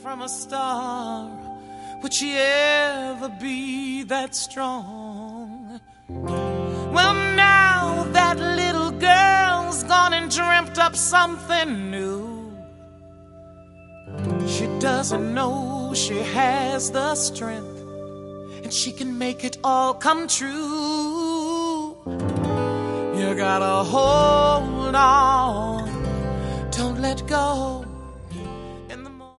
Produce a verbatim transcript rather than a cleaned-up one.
from a star, would she ever be that strong? Well, now that little girl's gone and dreamt up something new. She doesn't know she has the strength, and she can make it all come true. You gotta hold on, don't let go.